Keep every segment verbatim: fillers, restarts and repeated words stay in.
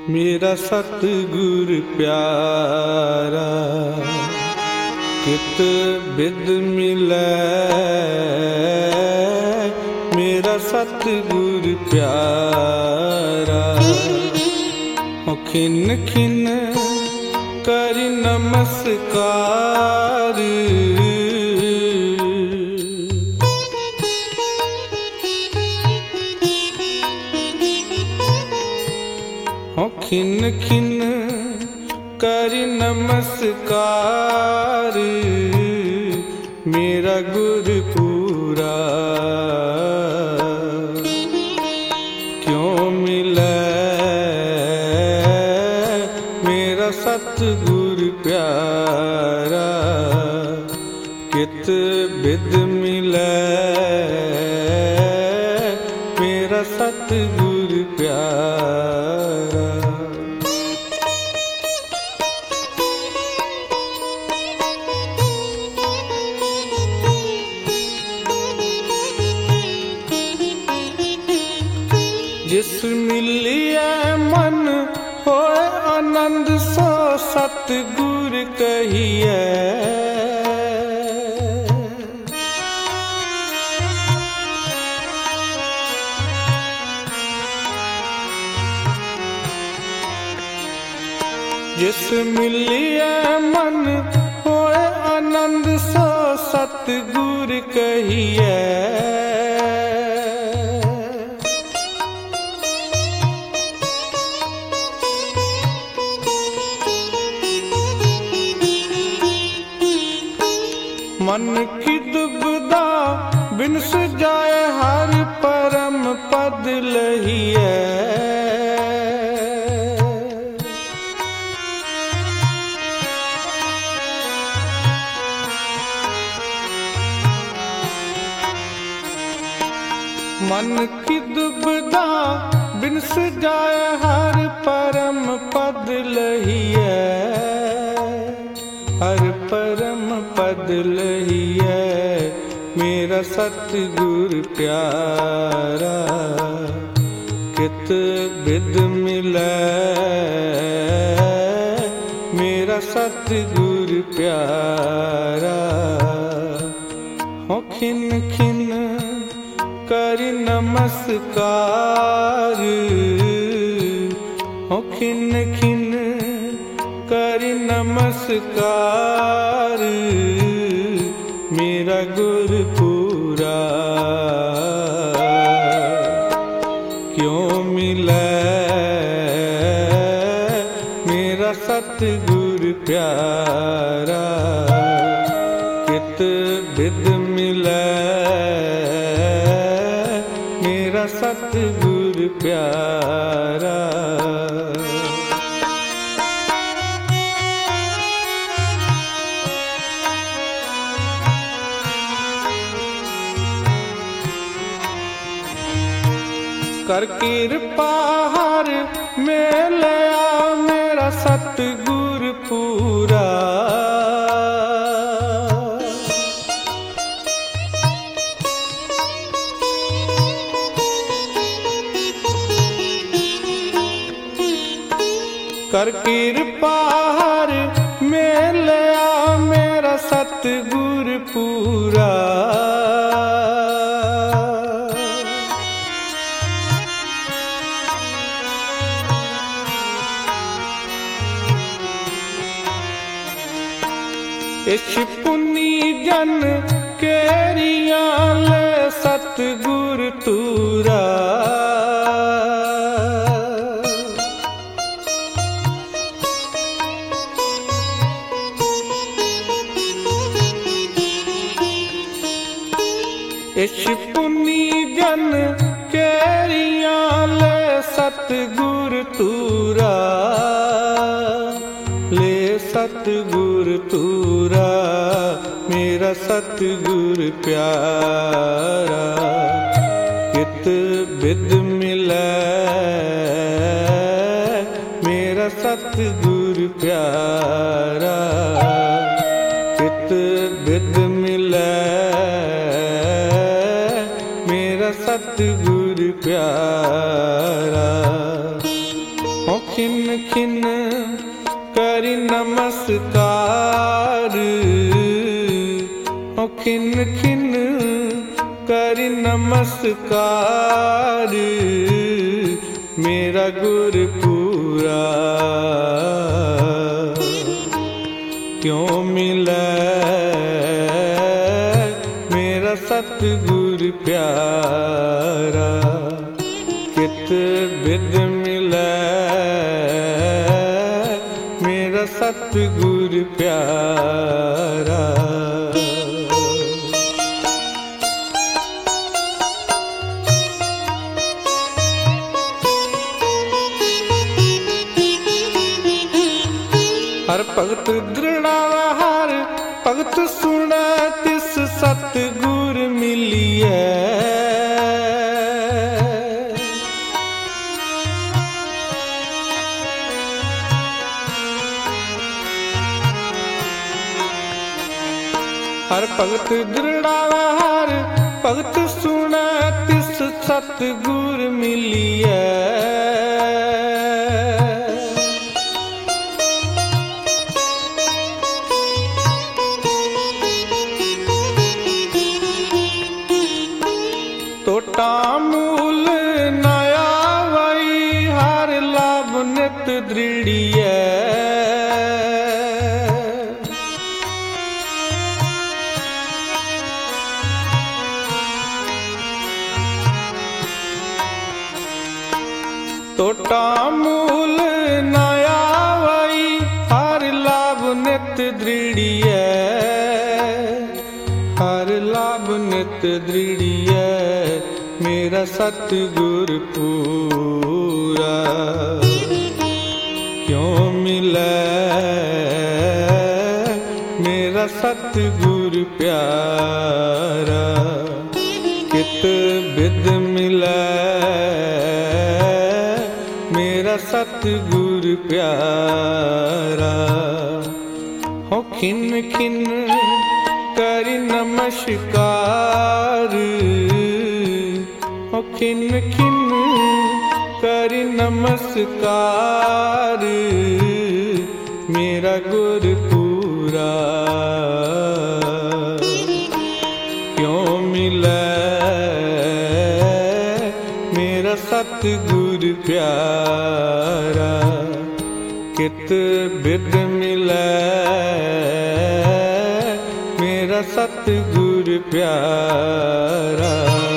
मेरा सतगुर प्यारा कित बिद मिलै। मेरा सतगुर प्यारा खिन खिन कर नमस्कार। खिन खिन कर नमस्कार। मेरा गुर पूरा क्यों मिलै। मेरा सतगुर प्यारा कित बिद मिलै। मेरा सतगुर प्यारा जिस मिलिया मन होए आनंद सो सतगुर कहिए। जिस मिलिया मन होए आनंद सो सतगुर कहिए। मन की दुबदा बिन सुजाए हर परम पद लहिए। मन की दुबदा बिन सुजाए हर परम पद लहिए। हर परम पद लहिए। मेरा सतगुर प्यारा कित बिद मिलै। मेरा सतगुर प्यारा हो खिन खिन कर नमस्कार। हो खिन खिन कर नमस्कार। मेरा गुर पूरा क्यों मिलै। मेरा सतगुर प्यारा कित बिद मिलै। मेरा सतगुर प्यारा कर कृपा हर मिलया। मेरा सतगुर पूरा कर कृपा हर मिलया। मेरा सतगुर पूरा इस पुनी जन केरिया ले सतगुर तूरा। इस पुनी जन केरिया ले सतगुर तूरा। ले सतगुर तूरा। मेरा सतगुर प्यारा कित बिद मिलै। मेरा सतगुर प्यारा कित बिद मिलै। मेरा सतगुर प्यारा खिन खिन करि नमस्कार, ओ खिन खिन करि नमस्कार, मेरा गुरपूरा क्यों मिलै मेरा सतगुर प्यारा। कित बिद मिलै मेरा सतगुर प्यारा। हर भगत दृढ़ावा हर भगत सुनै तिस सतगुर मिलियै। हर भगत दृढ़ावा हर भगत सुनै तिस सतगुर मिलियै। टोटा मूल न आवई हर लाभ नित दृढ़ियै। टोटा मूल न आवई हर लाभ नित दृढ़ियै। हर लाभ नित दृढ़ियै मेरा सतगुर पूरा क्यों मिलै मेरा सतगुर प्यारा। कित बिद मिलै मेरा सतगुर प्यारा। हो खिन खिन करि नमस्कार, हो खिन खिन करि नमस्कार, मेरा गुरपूरा क्यों मिलै मेरा सतगुर प्यारा। कित बिद मिलै मेरा सतगुर प्यारा।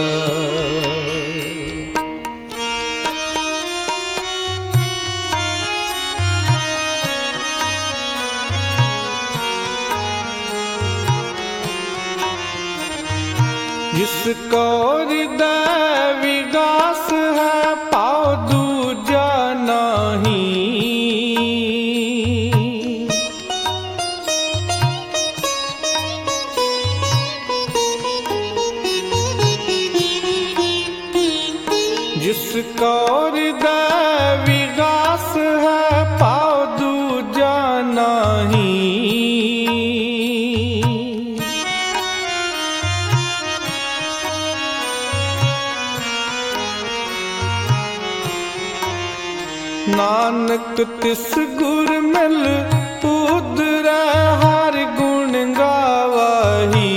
जिसको हृदय विगास है पाओ दूजा नहीं। जिसको हृदय विगास है पाओ दूजा नहीं। नानक तिस गुर मिल उदरै हर गुण गावही।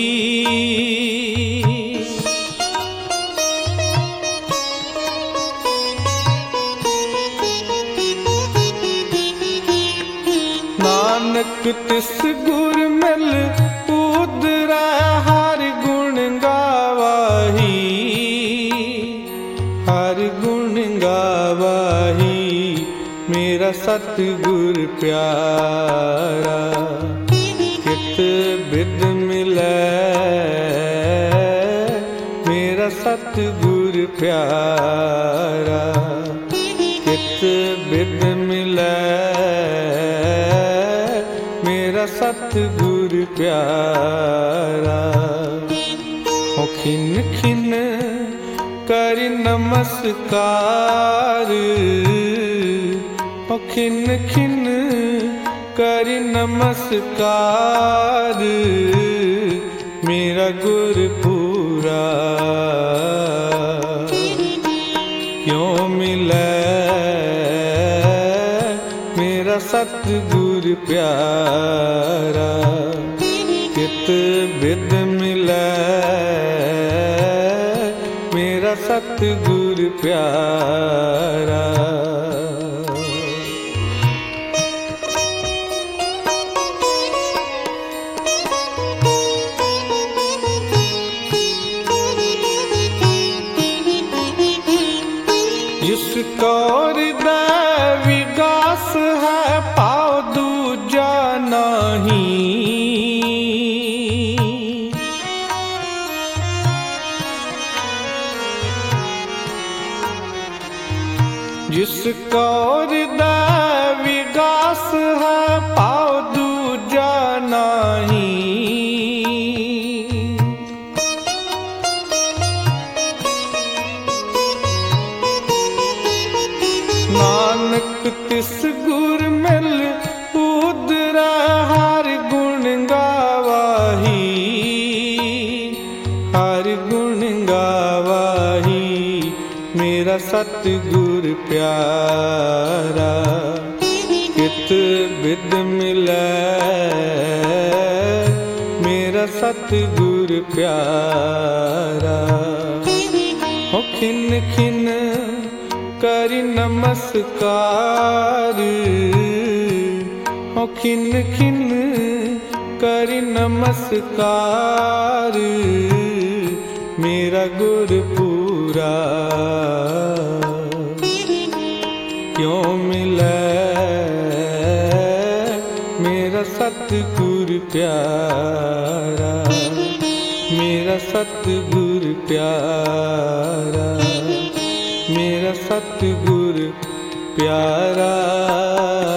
नानक तिस गुर मिल उदरै हर गुण गावही। हर गुण गावही मेरा सतगुर प्यारा। कित बिद मिलै मेरा सतगुर प्यारा। कित बिद मिलै मेरा सतगुर प्यारा। हो खिन खिन करि नमस्कार, ओ खिन खिन करि नमस्कार, मेरा गुरपूरा क्यों मिलै सतगुर प्यारा। कित बिद मिलै मेरा सतगुर प्यारा। जिस कौर दा विगास है पाओ दूजा नहीं। जिस कौर दा विगास है पाओ दूजा नहीं। नानक तिस गुर मिल उदरा हर गुण गावाही। हर गुण गावाही मेरा सतगुर प्यारा। कित बिद मिलै मेरा सतगुर प्यारा। हो खिन खिन करि नमस्कार। हो खिन खिन करि नमस्कार मेरा गुर पूरा। क्यों मिलै मेरा सतगुर प्यारा। मेरा सतगुर प्यारा। मेरा सतगुर प्यारा।